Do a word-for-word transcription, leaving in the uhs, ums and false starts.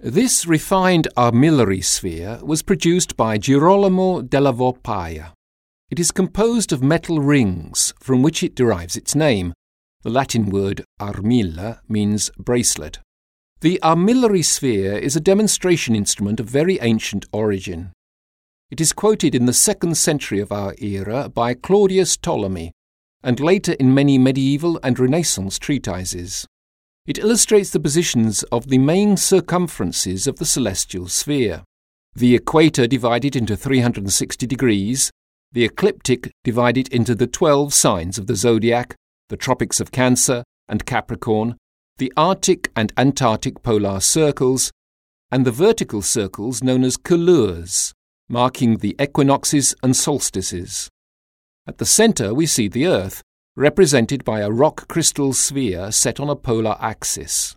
This refined armillary sphere was produced by Girolamo della Volpaia. It is composed of metal rings, from which it derives its name. The Latin word armilla means bracelet. The armillary sphere is a demonstration instrument of very ancient origin. It is quoted in the second century of our era by Claudius Ptolemy, and later in many medieval and Renaissance treatises. It illustrates the positions of the main circumferences of the celestial sphere. The equator divided into three hundred sixty degrees, the ecliptic divided into the twelve signs of the zodiac, the tropics of Cancer and Capricorn, the Arctic and Antarctic polar circles, and the vertical circles known as couleurs, marking the equinoxes and solstices. At the centre we see the Earth, represented by a rock crystal sphere set on a polar axis.